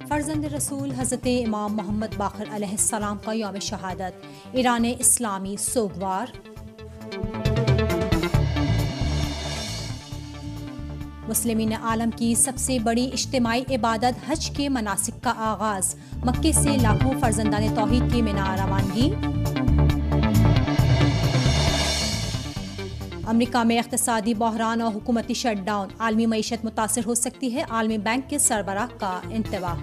فرزند رسول حضرت امام محمد باقر علیہ السلام کا یوم شہادت، ایران اسلامی سوگوار۔ مسلمین عالم کی سب سے بڑی اجتماعی عبادت حج کے مناسک کا آغاز، مکے سے لاکھوں فرزندان توحید کی مینا روانگی۔ امریکہ میں اقتصادی بحران اور حکومتی شٹ ڈاؤن، عالمی معیشت متاثر ہو سکتی ہے، عالمی بینک کے سربراہ کا انتباہ۔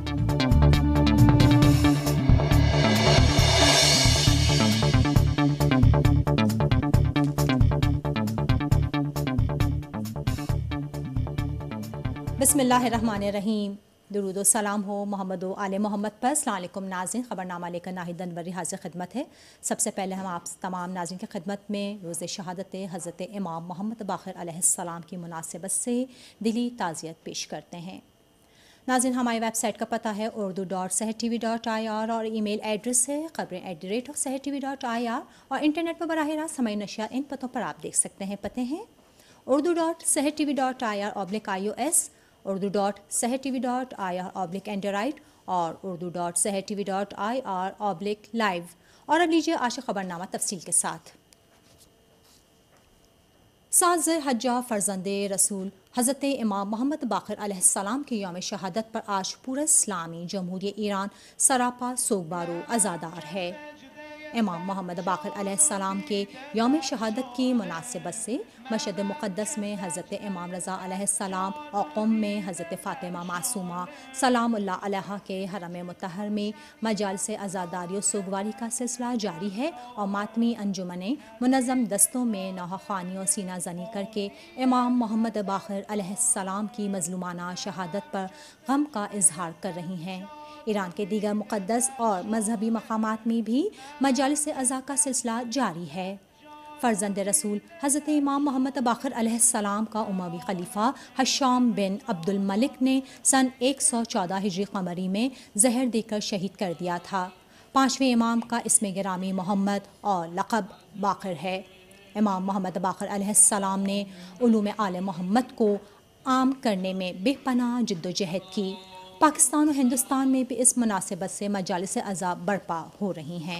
بسم اللہ الرحمن الرحیم۔ درود و سلام ہو محمد و آل محمد پر۔ السلام علیکم ناظرین، خبرنامہ لے کر ناہید انوری حاضر خدمت ہے۔ سب سے پہلے ہم آپ تمام ناظرین کی خدمت میں روز شہادت حضرت امام محمد باقر علیہ السلام کی مناسبت سے دلی تعزیت پیش کرتے ہیں۔ ناظرین، ہماری ویب سائٹ کا پتہ ہے urdu.sehertv.ir اور ای میل ایڈریس ہے خبریں@sehertv.ir اور انٹرنیٹ پر براہ راست ہماری نشریات ان پتوں پر آپ دیکھ سکتے ہیں۔ پتے ہیں urdu.sehertv.ir/ios، urdu.sehertv.ir/android اور urdu.sehertv.ir/live۔ اور اب لیجیے آج کا خبرنامہ تفصیل کے ساتھ۔ 7 ذی الحجہ فرزند رسول حضرت امام محمد باقر علیہ السلام کے یوم شہادت پر آج پورا اسلامی جمہوریہ ایران سراپا سوگوار و عزادار ہے۔ امام محمد باقر علیہ السلام کے یوم شہادت کی مناسبت سے مشہد مقدس میں حضرت امام رضا علیہ السلام اور قم میں حضرت فاطمہ معصومہ سلام اللہ علیہا کے حرم مطہر میں مجالس عزاداری و سوگواری کا سلسلہ جاری ہے اور ماتمی انجمنیں منظم دستوں میں نوحہ خوانی اور سینہ زنی کر کے امام محمد باقر علیہ السلام کی مظلومانہ شہادت پر غم کا اظہار کر رہی ہیں۔ ایران کے دیگر مقدس اور مذہبی مقامات میں بھی مجالس عزا کا سلسلہ جاری ہے۔ فرزند رسول حضرت امام محمد باقر علیہ السلام کا اموی خلیفہ ہشام بن عبد الملک نے سن 114 ہجری قمری میں زہر دے کر شہید کر دیا تھا۔ 5ویں امام کا اسم گرامی محمد اور لقب باقر ہے۔ امام محمد باقر علیہ السلام نے علوم آل محمد کو عام کرنے میں بے پناہ جد و جہد کی۔ پاکستان اور ہندوستان میں بھی اس مناسبت سے مجالس عزا برپا ہو رہی ہیں۔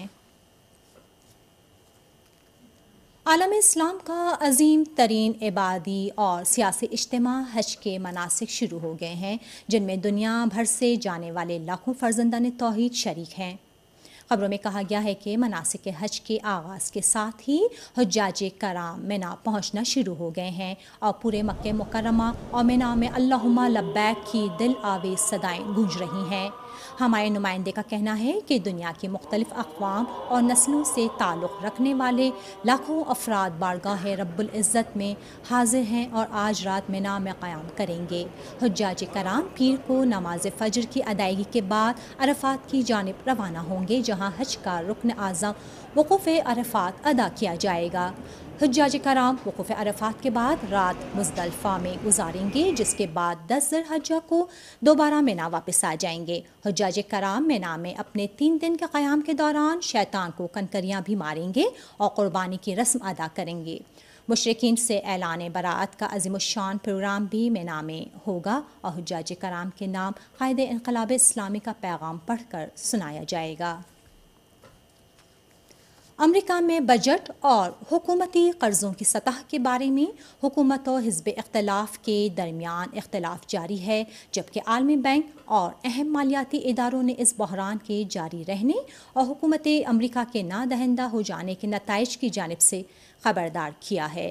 عالم اسلام کا عظیم ترین عبادی اور سیاسی اجتماع حج کے مناسک شروع ہو گئے ہیں، جن میں دنیا بھر سے جانے والے لاکھوں فرزندان توحید شریک ہیں۔ خبروں میں کہا گیا ہے کہ مناسک حج کے آغاز کے ساتھ ہی حجاج کرام مینا پہنچنا شروع ہو گئے ہیں اور پورے مکہ مکرمہ اور مینا میں اللہم لبیک کی دل آویز صدائیں گونج رہی ہیں۔ ہمارے نمائندے کا کہنا ہے کہ دنیا کی مختلف اقوام اور نسلوں سے تعلق رکھنے والے لاکھوں افراد بارگاہ رب العزت میں حاضر ہیں اور آج رات مینا میں قیام کریں گے۔ حجاج کرام پیر کو نماز فجر کی ادائیگی کے بعد عرفات کی جانب روانہ ہوں گے، جہاں حج کا رکن اعظم وقوف عرفات ادا کیا جائے گا۔ حجاج کرام وقوف عرفات کے بعد رات مزدلفہ میں گزاریں گے، جس کے بعد 10 ذی الحجہ کو دوبارہ مینا واپس آ جائیں گے۔ حجاج کرام مینا میں اپنے 3 دن کے قیام کے دوران شیطان کو کنکریاں بھی ماریں گے اور قربانی کی رسم ادا کریں گے۔ مشرکین سے اعلان براعت کا عظیم الشان پروگرام بھی مینا میں ہوگا اور حجاج کرام کے نام قائد انقلاب اسلامی کا پیغام پڑھ کر سنایا جائے گا۔ امریکہ میں بجٹ اور حکومتی قرضوں کی سطح کے بارے میں حکومت اور حزب اختلاف کے درمیان اختلاف جاری ہے، جبکہ عالمی بینک اور اہم مالیاتی اداروں نے اس بحران کے جاری رہنے اور حکومت امریکہ کے نہ دہندہ ہو جانے کے نتائج کی جانب سے خبردار کیا ہے۔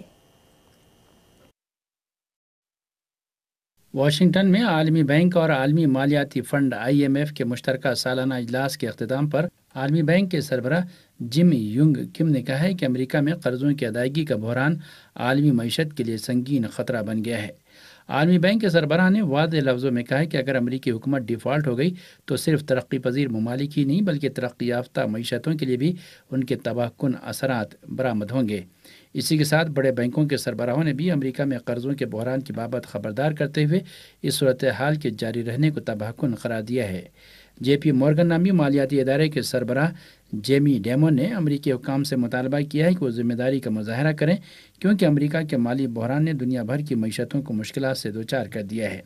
واشنگٹن میں عالمی بینک اور عالمی مالیاتی فنڈ IMF کے مشترکہ سالانہ اجلاس کے اختتام پر عالمی بینک کے سربراہ جم یونگ کم نے کہا ہے کہ امریکہ میں قرضوں کی ادائیگی کا بحران عالمی معیشت کے لیے سنگین خطرہ بن گیا ہے۔ عالمی بینک کے سربراہ نے واضح لفظوں میں کہا کہ اگر امریکی حکومت ڈیفالٹ ہو گئی تو صرف ترقی پذیر ممالک ہی نہیں بلکہ ترقی یافتہ معیشتوں کے لیے بھی ان کے تباہ کن اثرات برآمد ہوں گے۔ اسی کے ساتھ بڑے بینکوں کے سربراہوں نے بھی امریکہ میں قرضوں کے بحران کی بابت خبردار کرتے ہوئے اس صورتحال کے جاری رہنے کو تباہ کن قرار دیا ہے۔ JP مورگن نامی مالیاتی ادارے کے سربراہ جیمی ڈیمون نے امریکی حکام سے مطالبہ کیا ہے کہ وہ ذمہ داری کا مظاہرہ کریں، کیونکہ امریکہ کے مالی بحران نے دنیا بھر کی معیشتوں کو مشکلات سے دوچار کر دیا ہے۔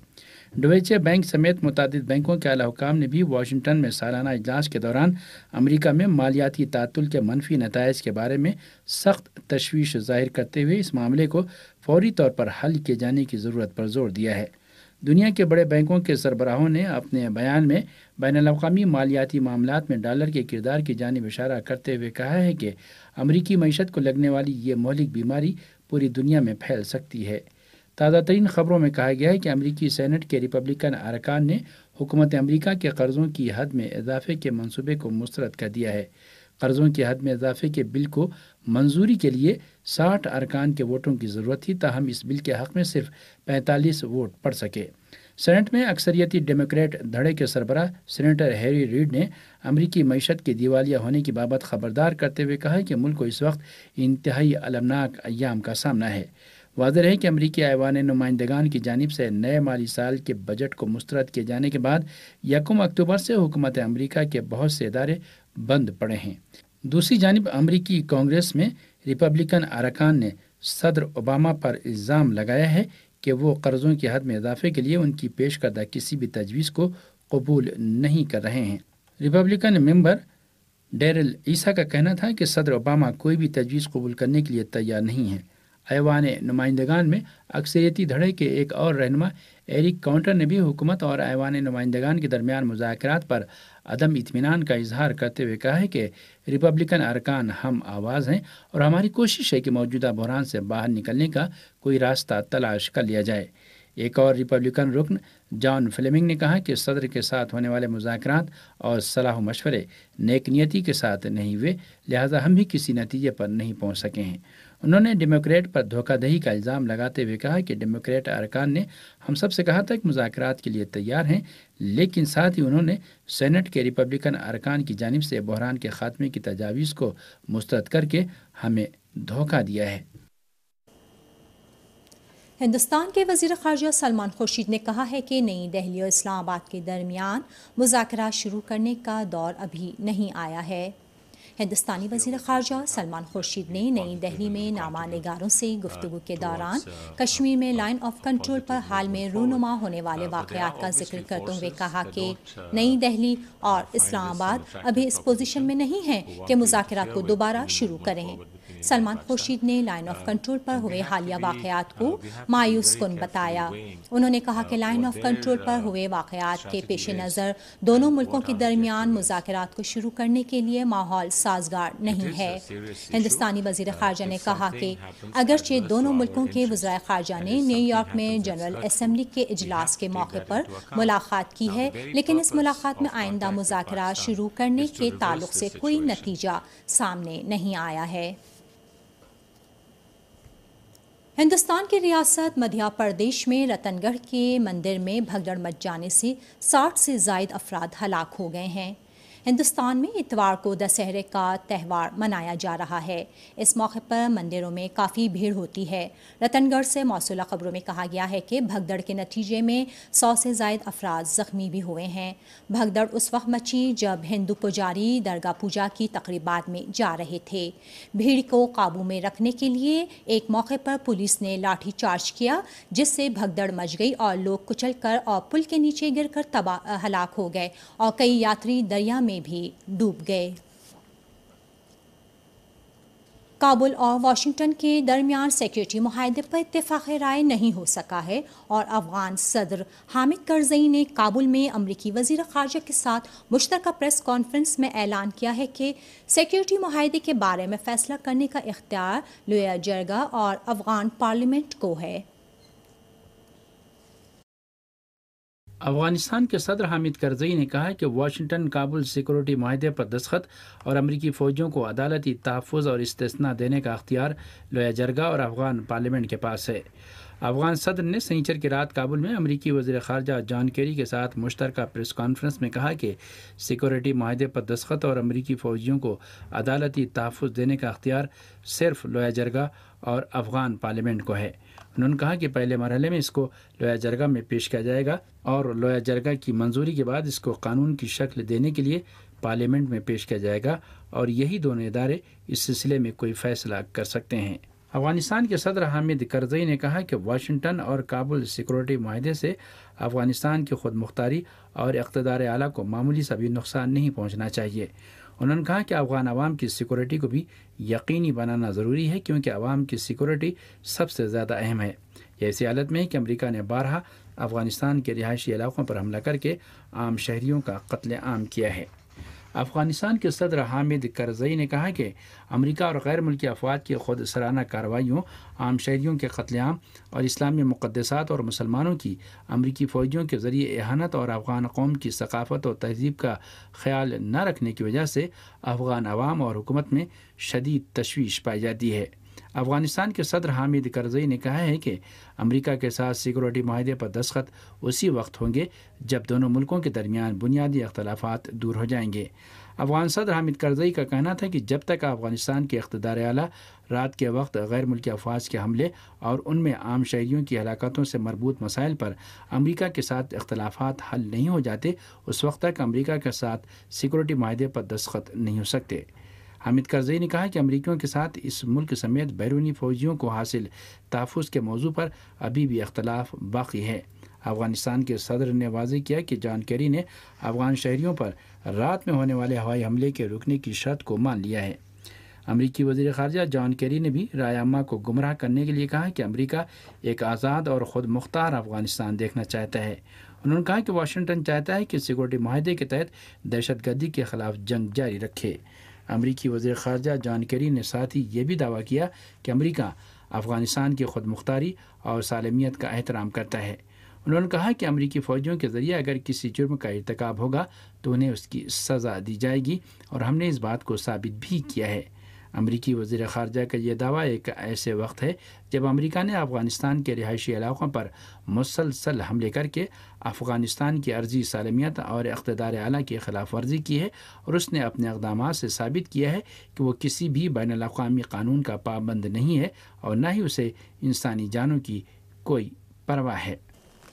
ڈویچے بینک سمیت متعدد بینکوں کے اعلی حکام نے بھی واشنگٹن میں سالانہ اجلاس کے دوران امریکہ میں مالیاتی تعطل کے منفی نتائج کے بارے میں سخت تشویش ظاہر کرتے ہوئے اس معاملے کو فوری طور پر حل کیے جانے کی ضرورت پر زور دیا ہے۔ دنیا کے بڑے بینکوں کے سربراہوں نے اپنے بیان میں بین الاقوامی مالیاتی معاملات میں ڈالر کے کردار کی جانب اشارہ کرتے ہوئے کہا ہے کہ امریکی معیشت کو لگنے والی یہ مہلک بیماری پوری دنیا میں پھیل سکتی ہے۔ تازہ ترین خبروں میں کہا گیا ہے کہ امریکی سینٹ کے ریپبلکن ارکان نے حکومت امریکہ کے قرضوں کی حد میں اضافے کے منصوبے کو مسترد کر دیا ہے۔ قرضوں کی حد میں اضافے کے بل کو منظوری کے لیے 60 ارکان کے ووٹوں کی ضرورت تھی، تاہم اس بل کے حق میں صرف 45 ووٹ پڑ سکے۔ سینٹ میں اکثریتی ڈیموکریٹ دھڑے کے سربراہ سینیٹر ہیری ریڈ نے امریکی معیشت کے دیوالیہ ہونے کی بابت خبردار کرتے ہوئے کہا کہ ملک کو اس وقت انتہائی المناک ایام کا سامنا ہے۔ واضح ہے کہ امریکی ایوان نمائندگان کی جانب سے نئے مالی سال کے بجٹ کو مسترد کیے جانے کے بعد 1 اکتوبر سے حکومت امریکہ کے بہت سے ادارے بند پڑے ہیں۔ دوسری جانب امریکی کانگریس میں ریپبلکن ارکان نے صدر اوباما پر الزام لگایا ہے کہ وہ قرضوں کی حد میں اضافے کے لیے ان کی پیش کردہ کسی بھی تجویز کو قبول نہیں کر رہے ہیں۔ ریپبلکن ممبر ڈیرل عیسیٰ کا کہنا تھا کہ صدر اوباما کوئی بھی تجویز قبول کرنے کے لیے تیار نہیں ہیں۔ ایوان نمائندگان میں اکثریتی دھڑے کے ایک اور رہنما ایرک کاؤنٹر نے بھی حکومت اور ایوان نمائندگان کے درمیان مذاکرات پر عدم اطمینان کا اظہار کرتے ہوئے کہا ہے کہ ریپبلکن ارکان ہم آواز ہیں اور ہماری کوشش ہے کہ موجودہ بحران سے باہر نکلنے کا کوئی راستہ تلاش کر لیا جائے۔ ایک اور ریپبلکن رکن جان فلیمنگ نے کہا کہ صدر کے ساتھ ہونے والے مذاکرات اور صلاح و مشورے نیک نیتی کے ساتھ نہیں ہوئے، لہٰذا ہم بھی کسی نتیجے پر نہیں پہنچ سکے ہیں۔ انہوں نے ڈیموکریٹ پر دھوکہ دہی کا الزام لگاتے ہوئے کہا کہ ڈیموکریٹ ارکان نے ہم سب سے کہا تھا کہ مذاکرات کے لیے تیار ہیں، لیکن ساتھ ہی انہوں نے سینٹ کے ریپبلکن ارکان کی جانب سے بحران کے خاتمے کی تجاویز کو مسترد کر کے ہمیں دھوکہ دیا ہے۔ ہندوستان کے وزیر خارجہ سلمان خورشید نے کہا ہے کہ نئی دہلی اور اسلام آباد کے درمیان مذاکرات شروع کرنے کا دور ابھی نہیں آیا ہے۔ ہندوستانی وزیر خارجہ سلمان خورشید نے نئی دہلی میں نامہ نگاروں سے گفتگو کے دوران کشمیر میں لائن آف کنٹرول پر حال میں رونما ہونے والے واقعات کا ذکر کرتے ہوئے کہا کہ نئی دہلی اور اسلام آباد ابھی اس پوزیشن میں نہیں ہیں کہ مذاکرات کو دوبارہ شروع کریں۔ سلمان خورشید نے لائن آف کنٹرول پر ہوئے حالیہ واقعات کو مایوس کن بتایا۔ انہوں نے کہا کہ لائن آف کنٹرول پر ہوئے واقعات کے پیش نظر دونوں ملکوں کے درمیان مذاکرات کو شروع کرنے کے لیے ماحول سازگار نہیں ہے۔ ہندوستانی وزیر خارجہ نے کہا کہ اگرچہ دونوں ملکوں کے وزرائے خارجہ نے نیو یارک میں جنرل اسمبلی کے اجلاس کے موقع پر ملاقات کی ہے، لیکن اس ملاقات میں آئندہ مذاکرات شروع کرنے کے تعلق سے کوئی نتیجہ سامنے نہیں آیا ہے۔ ہندوستان کی ریاست مدھیہ پردیش میں رتن گڑھ کے مندر میں بھگدڑ مچ جانے سے 60 سے زائد افراد ہلاک ہو گئے ہیں۔ ہندوستان میں اتوار کو دسہرے کا تہوار منایا جا رہا ہے۔ اس موقع پر مندروں میں کافی بھیڑ ہوتی ہے۔ رتن گڑھ سے موصولہ خبروں میں کہا گیا ہے کہ بھگدڑ کے نتیجے میں 100 سے زائد افراد زخمی بھی ہوئے ہیں۔ بھگدڑ اس وقت مچی جب ہندو پجاری درگاہ پوجا کی تقریبات میں جا رہے تھے۔ بھیڑ کو قابو میں رکھنے کے لیے ایک موقع پر پولیس نے لاٹھی چارج کیا، جس سے بھگدڑ مچ گئی اور لوگ کچل کر اور پل کے نیچے گر کر ہلاک ہو گئے اور کئی یاتری دریا میں بھی ڈوب گئے۔ کابل اور واشنگٹن کے درمیان سیکورٹی معاہدے پر اتفاق رائے نہیں ہو سکا ہے اور افغان صدر حامد کرزئی نے کابل میں امریکی وزیر خارجہ کے ساتھ مشترکہ پریس کانفرنس میں اعلان کیا ہے کہ سیکورٹی معاہدے کے بارے میں فیصلہ کرنے کا اختیار لویا جرگا اور افغان پارلیمنٹ کو ہے۔ افغانستان کے صدر حامد کرزئی نے کہا کہ واشنگٹن کابل سیکورٹی معاہدے پر دستخط اور امریکی فوجیوں کو عدالتی تحفظ اور استثناء دینے کا اختیار لویا جرگا اور افغان پارلیمنٹ کے پاس ہے۔ افغان صدر نے سنیچر کی رات کابل میں امریکی وزیر خارجہ جان کیری کے ساتھ مشترکہ پریس کانفرنس میں کہا کہ سیکورٹی معاہدے پر دستخط اور امریکی فوجیوں کو عدالتی تحفظ دینے کا اختیار صرف لویا جرگا اور افغان پارلیمنٹ کو ہے۔ انہوں نے کہا کہ پہلے مرحلے میں اس کو لویا جرگا میں پیش کیا جائے گا اور لویا جرگا کی منظوری کے بعد اس کو قانون کی شکل دینے کے لیے پارلیمنٹ میں پیش کیا جائے گا اور یہی دونوں ادارے اس سلسلے میں کوئی فیصلہ کر سکتے ہیں۔ افغانستان کے صدر حامد کرزئی نے کہا کہ واشنگٹن اور کابل سیکورٹی معاہدے سے افغانستان کی خود مختاری اور اقتدار اعلیٰ کو معمولی سا بھی نقصان نہیں پہنچنا چاہیے۔ انہوں نے کہا کہ افغان عوام کی سیکورٹی کو بھی یقینی بنانا ضروری ہے، کیونکہ عوام کی سیکورٹی سب سے زیادہ اہم ہے۔ یہ ایسی حالت میں ہے کہ امریکہ نے بارہا افغانستان کے رہائشی علاقوں پر حملہ کر کے عام شہریوں کا قتل عام کیا ہے۔ افغانستان کے صدر حامد کرزئی نے کہا کہ امریکہ اور غیر ملکی افواج کی خود سرانہ کارروائیوں، عام شہریوں کے قتل عام اور اسلامی مقدسات اور مسلمانوں کی امریکی فوجیوں کے ذریعے اہانت اور افغان قوم کی ثقافت اور تہذیب کا خیال نہ رکھنے کی وجہ سے افغان عوام اور حکومت میں شدید تشویش پائی جاتی ہے۔ افغانستان کے صدر حامد کرزئی نے کہا ہے کہ امریکہ کے ساتھ سیکورٹی معاہدے پر دستخط اسی وقت ہوں گے جب دونوں ملکوں کے درمیان بنیادی اختلافات دور ہو جائیں گے۔ افغان صدر حامد کرزئی کا کہنا تھا کہ جب تک افغانستان کے اقتدار اعلیٰ رات کے وقت غیر ملکی افواج کے حملے اور ان میں عام شہریوں کی ہلاکتوں سے مربوط مسائل پر امریکہ کے ساتھ اختلافات حل نہیں ہو جاتے، اس وقت تک امریکہ کے ساتھ سیکورٹی معاہدے پر دستخط نہیں ہو سکتے۔ حامد کرزئی نے کہا کہ امریکیوں کے ساتھ اس ملک سمیت بیرونی فوجیوں کو حاصل تحفظ کے موضوع پر ابھی بھی اختلاف باقی ہے۔ افغانستان کے صدر نے واضح کیا کہ جان کیری نے افغان شہریوں پر رات میں ہونے والے ہوائی حملے کے رکنے کی شرط کو مان لیا ہے۔ امریکی وزیر خارجہ جان کیری نے بھی رائے عامہ کو گمراہ کرنے کے لیے کہا کہ امریکہ ایک آزاد اور خود مختار افغانستان دیکھنا چاہتا ہے۔ انہوں نے کہا کہ واشنگٹن چاہتا ہے کہ سیکورٹی معاہدے کے تحت دہشت گردی کے خلاف جنگ جاری رکھے۔ امریکی وزیر خارجہ جان کیری نے ساتھ ہی یہ بھی دعویٰ کیا کہ امریکہ افغانستان کی خود مختاری اور سالمیت کا احترام کرتا ہے۔ انہوں نے کہا کہ امریکی فوجیوں کے ذریعے اگر کسی جرم کا ارتکاب ہوگا تو انہیں اس کی سزا دی جائے گی، اور ہم نے اس بات کو ثابت بھی کیا ہے۔ امریکی وزیر خارجہ کا یہ دعویٰ ایک ایسے وقت ہے جب امریکہ نے افغانستان کے رہائشی علاقوں پر مسلسل حملے کر کے افغانستان کی عرضی سالمیت اور اقتدار اعلیٰ کی خلاف ورزی کی ہے، اور اس نے اپنے اقدامات سے ثابت کیا ہے کہ وہ کسی بھی بین الاقوامی قانون کا پابند نہیں ہے اور نہ ہی اسے انسانی جانوں کی کوئی پرواہ ہے۔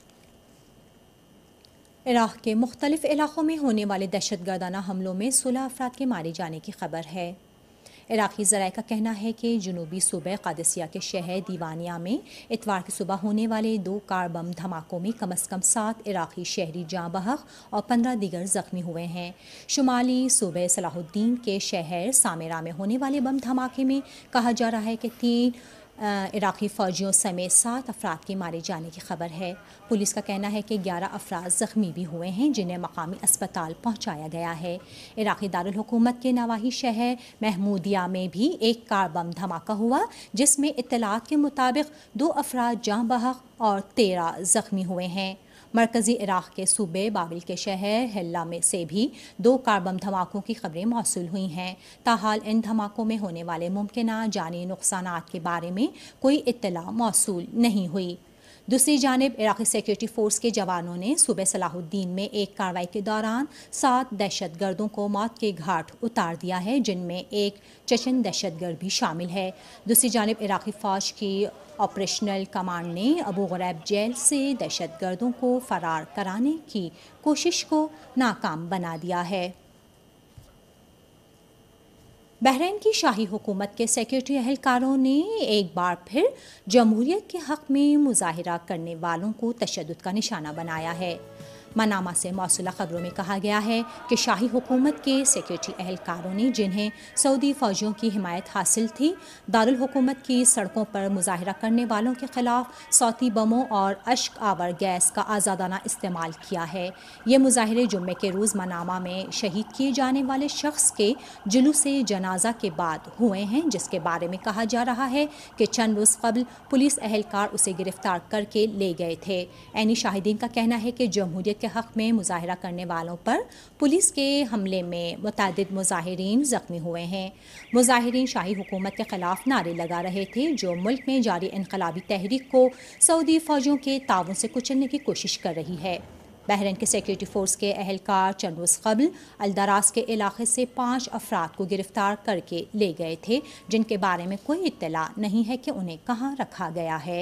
عراق کے مختلف علاقوں میں ہونے والے دہشت گردانہ حملوں میں 16 افراد کے مارے جانے کی خبر ہے۔ عراقی ذرائع کا کہنا ہے کہ جنوبی صوبہ قادسیہ کے شہر دیوانیہ میں اتوار کی صبح ہونے والے 2 کار بم دھماکوں میں کم از کم 7 عراقی شہری جاں بحق اور 15 دیگر زخمی ہوئے ہیں۔ شمالی صوبہ صلاح الدین کے شہر سامرا میں ہونے والے بم دھماکے میں کہا جا رہا ہے کہ 3 عراقی فوجیوں سمیت 7 افراد کے مارے جانے کی خبر ہے۔ پولیس کا کہنا ہے کہ 11 افراد زخمی بھی ہوئے ہیں، جنہیں مقامی اسپتال پہنچایا گیا ہے۔ عراقی دارالحکومت کے نواحی شہر محمودیہ میں بھی ایک کار بم دھماکہ ہوا، جس میں اطلاعات کے مطابق 2 افراد جاں بحق اور 13 زخمی ہوئے ہیں۔ مرکزی عراق کے صوبے بابل کے شہر حلہ میں سے بھی 2 کار بم دھماکوں کی خبریں موصول ہوئی ہیں۔ تاحال ان دھماکوں میں ہونے والے ممکنہ جانی نقصانات کے بارے میں کوئی اطلاع موصول نہیں ہوئی۔ دوسری جانب عراقی سیکورٹی فورس کے جوانوں نے صوبہ صلاح الدین میں ایک کارروائی کے دوران 7 دہشت گردوں کو موت کے گھاٹ اتار دیا ہے، جن میں ایک چچن دہشت گرد بھی شامل ہے۔ دوسری جانب عراقی فوج کی آپریشنل کمانڈ نے ابو غریب جیل سے دہشت گردوں کو فرار کرانے کی کوشش کو ناکام بنا دیا ہے۔ بحرین کی شاہی حکومت کے سیکورٹی اہلکاروں نے ایک بار پھر جمہوریت کے حق میں مظاہرہ کرنے والوں کو تشدد کا نشانہ بنایا ہے۔ منامہ سے موصولہ خبروں میں کہا گیا ہے کہ شاہی حکومت کے سیکورٹی اہلکاروں نے، جنہیں سعودی فوجیوں کی حمایت حاصل تھی، دارالحکومت کی سڑکوں پر مظاہرہ کرنے والوں کے خلاف صوتی بموں اور اشک آور گیس کا آزادانہ استعمال کیا ہے۔ یہ مظاہرے جمعے کے روز منامہ میں شہید کیے جانے والے شخص کے جلوس جنازہ کے بعد ہوئے ہیں، جس کے بارے میں کہا جا رہا ہے کہ چند روز قبل پولیس اہلکار اسے گرفتار کر کے لے گئے تھے۔ عینی شاہدین کا کہنا ہے کہ جمہوریت کے حق میں مظاہرہ کرنے والوں پر پولیس کے حملے میں متعدد مظاہرین زخمی ہوئے ہیں۔ مظاہرین شاہی حکومت کے خلاف نعرے لگا رہے تھے، جو ملک میں جاری انقلابی تحریک کو سعودی فوجیوں کے تعاون سے کچلنے کی کوشش کر رہی ہے۔ بحرین کے سیکورٹی فورس کے اہلکار چند روز قبل الدراس کے علاقے سے 5 افراد کو گرفتار کر کے لے گئے تھے، جن کے بارے میں کوئی اطلاع نہیں ہے کہ انہیں کہاں رکھا گیا ہے۔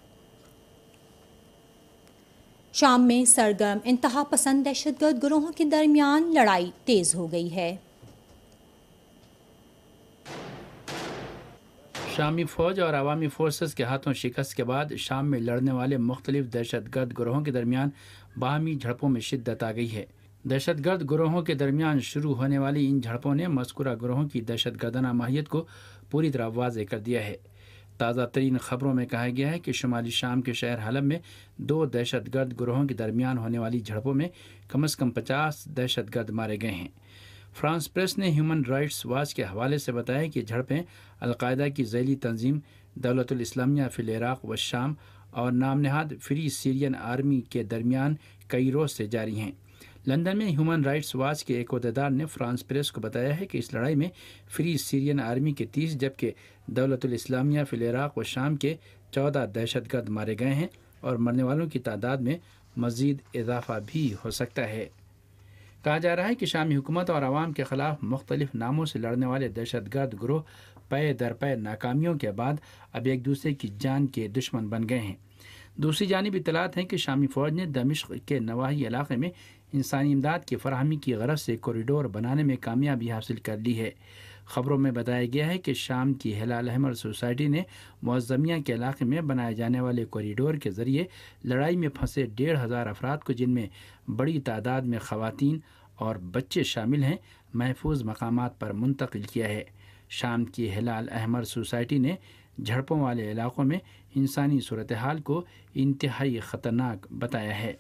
شام میں سرگرم انتہا پسند دہشت گرد گروہوں کے درمیان لڑائی تیز ہو گئی ہے۔ شامی فوج اور عوامی فورسز کے ہاتھوں شکست کے بعد شام میں لڑنے والے مختلف دہشت گرد گروہوں کے درمیان باہمی جھڑپوں میں شدت آ گئی ہے۔ دہشت گرد گروہوں کے درمیان شروع ہونے والی ان جھڑپوں نے مذکورہ گروہوں کی دہشت گردانہ ماہیت کو پوری طرح واضح کر دیا ہے۔ تازہ ترین خبروں میں کہا گیا ہے کہ شمالی شام کے شہر حلب میں 2 دہشت گرد گروہوں کے درمیان ہونے والی جھڑپوں میں کم از کم 50 دہشت گرد مارے گئے ہیں۔ فرانس پریس نے ہیومن رائٹس واچ کے حوالے سے بتایا کہ جھڑپیں القاعدہ کی ذیلی تنظیم دولت الاسلامیہ فی العراق و شام اور نام نہاد فری سیرین آرمی کے درمیان کئی روز سے جاری ہیں۔ لندن میں ہیومن رائٹس واچ کے ایک عہدیدار نے فرانس پریس کو بتایا ہے کہ اس لڑائی میں فری سیرین آرمی کے 30 جبکہ دولت الاسلامیہ فی العراق و شام کے 14 دہشت گرد مارے گئے ہیں اور مرنے والوں کی تعداد میں مزید اضافہ بھی ہو سکتا ہے۔ کہا جا رہا ہے کہ شامی حکومت اور عوام کے خلاف مختلف ناموں سے لڑنے والے دہشت گرد گروہ پے در پے ناکامیوں کے بعد اب ایک دوسرے کی جان کے دشمن بن گئے ہیں۔ دوسری جانب اطلاعات ہیں کہ شامی فوج نے دمشق کے نواحی علاقے میں انسانی امداد کی فراہمی کی غرض سے کوریڈور بنانے میں کامیابی حاصل کر لی ہے۔ خبروں میں بتایا گیا ہے کہ شام کی ہلال احمر سوسائٹی نے معظمیہ کے علاقے میں بنائے جانے والے کوریڈور کے ذریعے لڑائی میں پھنسے 1,500 افراد کو، جن میں بڑی تعداد میں خواتین اور بچے شامل ہیں، محفوظ مقامات پر منتقل کیا ہے۔ شام کی ہلال احمر سوسائٹی نے جھڑپوں والے علاقوں میں انسانی صورتحال کو انتہائی خطرناک بتایا ہے۔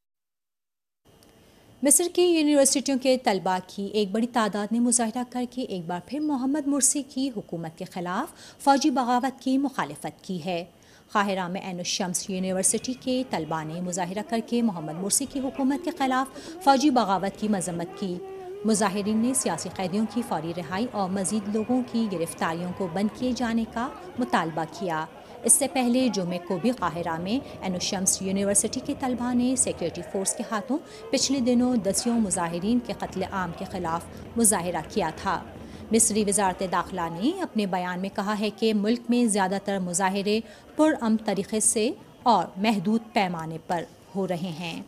مصر کی یونیورسٹیوں کے طلباء کی ایک بڑی تعداد نے مظاہرہ کر کے ایک بار پھر محمد مرسی کی حکومت کے خلاف فوجی بغاوت کی مخالفت کی ہے۔ قاہرہ میں عین الشمس یونیورسٹی کے طلباء نے مظاہرہ کر کے محمد مرسی کی حکومت کے خلاف فوجی بغاوت کی مذمت کی۔ مظاہرین نے سیاسی قیدیوں کی فوری رہائی اور مزید لوگوں کی گرفتاریوں کو بند کیے جانے کا مطالبہ کیا۔ اس سے پہلے جمعے کو بھی قاہرہ میں عین الشمس یونیورسٹی کے طلباء نے سیکورٹی فورس کے ہاتھوں پچھلے دنوں دسیوں مظاہرین کے قتل عام کے خلاف مظاہرہ کیا تھا۔ مصری وزارت داخلہ نے اپنے بیان میں کہا ہے کہ ملک میں زیادہ تر مظاہرے پرامن طریقے سے اور محدود پیمانے پر ہو رہے ہیں۔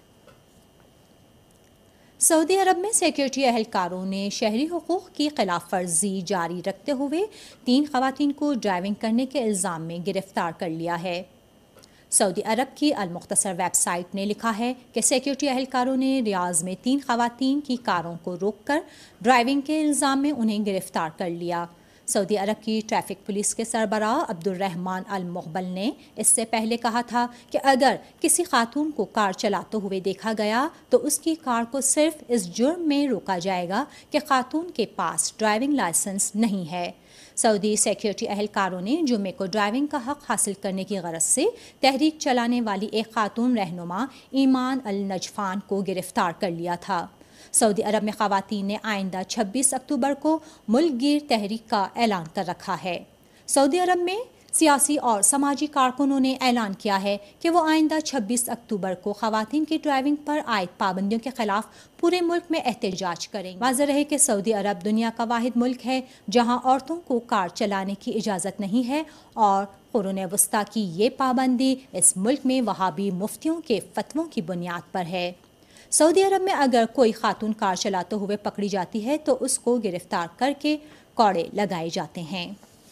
سعودی عرب میں سیکورٹی اہلکاروں نے شہری حقوق کی خلاف ورزی جاری رکھتے ہوئے 3 خواتین کو ڈرائیونگ کرنے کے الزام میں گرفتار کر لیا ہے۔ سعودی عرب کی المختصر ویب سائٹ نے لکھا ہے کہ سیکورٹی اہلکاروں نے ریاض میں 3 خواتین کی کاروں کو روک کر ڈرائیونگ کے الزام میں انہیں گرفتار کر لیا۔ سعودی عرب کی ٹریفک پولیس کے سربراہ عبد الرحمن المقبل نے اس سے پہلے کہا تھا کہ اگر کسی خاتون کو کار چلاتے ہوئے دیکھا گیا تو اس کی کار کو صرف اس جرم میں روکا جائے گا کہ خاتون کے پاس ڈرائیونگ لائسنس نہیں ہے۔ سعودی سیکورٹی اہلکاروں نے جمعے کو ڈرائیونگ کا حق حاصل کرنے کی غرض سے تحریک چلانے والی ایک خاتون رہنما ایمان النجفان کو گرفتار کر لیا تھا۔ سعودی عرب میں خواتین نے آئندہ 26 اکتوبر کو ملک گیر تحریک کا اعلان کر رکھا ہے۔ سعودی عرب میں سیاسی اور سماجی کارکنوں نے اعلان کیا ہے کہ وہ آئندہ 26 اکتوبر کو خواتین کی ڈرائیونگ پر عائد پابندیوں کے خلاف پورے ملک میں احتجاج کریں گے۔ واضح رہے کہ سعودی عرب دنیا کا واحد ملک ہے جہاں عورتوں کو کار چلانے کی اجازت نہیں ہے، اور قرون وسطیٰ کی یہ پابندی اس ملک میں وہابی مفتیوں کے فتووں کی بنیاد پر ہے۔ سعودی عرب میں اگر کوئی خاتون کار چلاتے ہوئے پکڑی جاتی ہے تو اس کو گرفتار کر کے کوڑے لگائے جاتے ہیں۔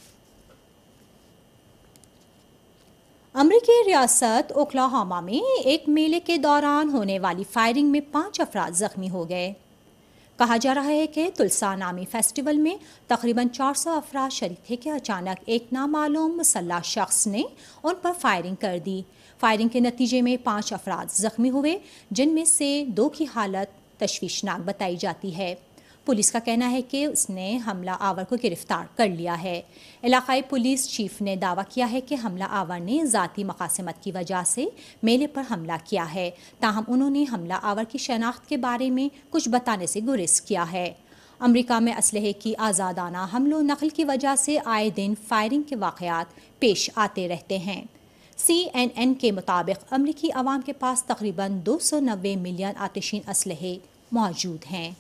امریکی ریاست اوکلاہوما میں ایک میلے کے دوران ہونے والی فائرنگ میں 5 افراد زخمی ہو گئے۔ کہا جا رہا ہے کہ تلسا نامی فیسٹیول میں تقریباً 400 افراد شریک تھے کہ اچانک ایک نامعلوم مسلح شخص نے ان پر فائرنگ کر دی۔ فائرنگ کے نتیجے میں 5 افراد زخمی ہوئے، جن میں سے 2 کی حالت تشویشناک بتائی جاتی ہے۔ پولیس کا کہنا ہے کہ اس نے حملہ آور کو گرفتار کر لیا ہے۔ علاقائی پولیس چیف نے دعویٰ کیا ہے کہ حملہ آور نے ذاتی مقاصمت کی وجہ سے میلے پر حملہ کیا ہے، تاہم انہوں نے حملہ آور کی شناخت کے بارے میں کچھ بتانے سے گریز کیا ہے۔ امریکہ میں اسلحے کی آزادانہ حمل و نقل کی وجہ سے آئے دن فائرنگ کے واقعات پیش آتے رہتے ہیں۔ CNN کے مطابق امریکی عوام کے پاس تقریباً 290 ملین آتشین اسلحے موجود ہیں۔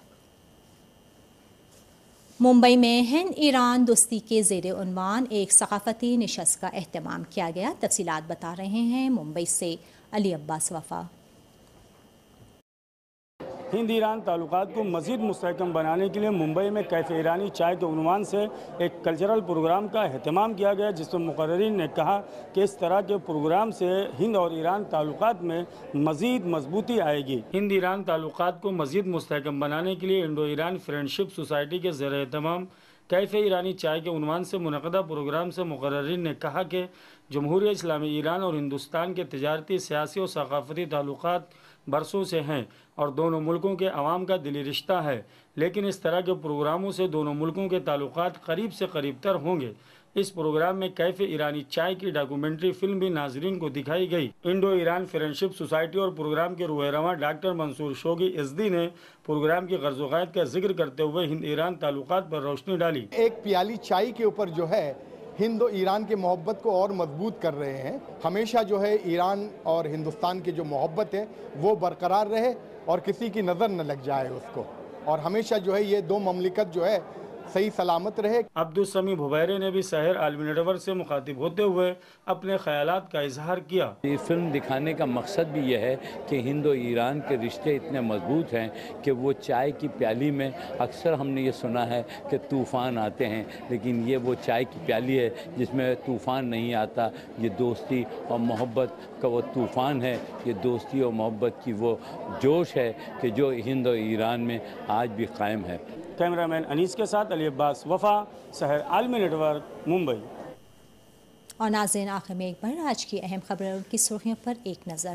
ممبئی میں ہند ایران دوستی کے زیر عنوان ایک ثقافتی نشست کا اہتمام کیا گیا۔ تفصیلات بتا رہے ہیں ممبئی سے علی عباس وفا۔ ہند ایران تعلقات کو مزید مستحکم بنانے کے لیے ممبئی میں کیفے ایرانی چائے کے عنوان سے ایک کلچرل پروگرام کا اہتمام کیا گیا، جس میں مقررین نے کہا کہ اس طرح کے پروگرام سے ہند اور ایران تعلقات میں مزید مضبوطی آئے گی۔ ہند ایران تعلقات کو مزید مستحکم بنانے کے لیے انڈو ایران فرینڈشپ سوسائٹی کے زیر اہتمام کیفے ایرانی چائے کے عنوان سے منعقدہ پروگرام سے مقررین نے کہا کہ جمہوریہ اسلامی ایران اور ہندوستان کے تجارتی، سیاسی اور ثقافتی تعلقات برسوں سے ہیں اور دونوں ملکوں کے عوام کا دلی رشتہ ہے، لیکن اس طرح کے پروگراموں سے دونوں ملکوں کے تعلقات قریب سے قریب تر ہوں گے۔ اس پروگرام میں کیفے ایرانی چائے کی ڈاکومنٹری فلم بھی ناظرین کو دکھائی گئی۔ انڈو ایران فرینڈشپ سوسائٹی اور پروگرام کے روح رواں ڈاکٹر منصور شوقی ازدی نے پروگرام کی غرض و غایت کا ذکر کرتے ہوئے ہند ایران تعلقات پر روشنی ڈالی۔ ایک پیالی چائے کے اوپر جو ہے ہند و ایران کے محبت کو اور مضبوط کر رہے ہیں۔ ہمیشہ جو ہے ایران اور ہندوستان کی جو محبت ہے وہ برقرار رہے اور کسی کی نظر نہ لگ جائے اس کو، اور ہمیشہ جو ہے یہ دو مملکت جو ہے صحیح سلامت رہے۔ عبدالسمیع بھبیرے نے بھی سحر عالمی نیٹ ورک سے مخاطب ہوتے ہوئے اپنے خیالات کا اظہار کیا۔ یہ فلم دکھانے کا مقصد بھی یہ ہے کہ ہند و ایران کے رشتے اتنے مضبوط ہیں کہ وہ چائے کی پیالی میں اکثر ہم نے یہ سنا ہے کہ طوفان آتے ہیں، لیکن یہ وہ چائے کی پیالی ہے جس میں طوفان نہیں آتا۔ یہ دوستی اور محبت کا وہ طوفان ہے، یہ دوستی اور محبت کی وہ جوش ہے کہ جو ہند و ایران میں آج بھی قائم ہے۔ کیمرہ مین انیس کے ساتھ علی عباس وفا، سحر عالمی نیٹ ورک، ممبئی۔ اور ناظرین، آخر میں ایک بار آج کی اہم خبروں کی سرخیوں پر ایک نظر۔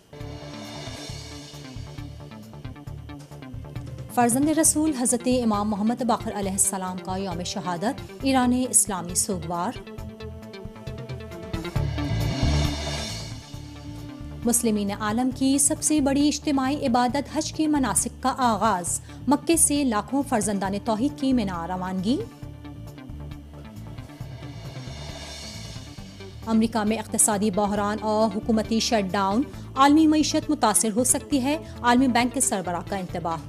فرزند رسول حضرت امام محمد باقر علیہ السلام کا یوم شہادت، ایران اسلامی سوگوار۔ مسلمین عالم کی سب سے بڑی اجتماعی عبادت حج کے مناسک کا آغاز، مکے سے لاکھوں فرزندان توحید کی مینا روانگی۔ امریکہ میں اقتصادی بحران اور حکومتی شٹ ڈاؤن، عالمی معیشت متاثر ہو سکتی ہے، عالمی بینک کے سربراہ کا انتباہ۔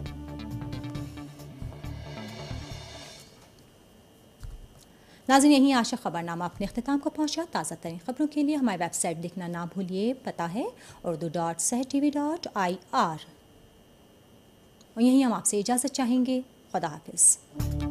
ناظرین، یہیں آج خبر نامہ اپنے اختتام کو پہنچا۔ تازہ ترین خبروں کے لیے ہماری ویب سائٹ دیکھنا نہ بھولیے، پتہ ہے urdu.sehtv.ir۔ اور یہیں ہم آپ سے اجازت چاہیں گے۔ خدا حافظ۔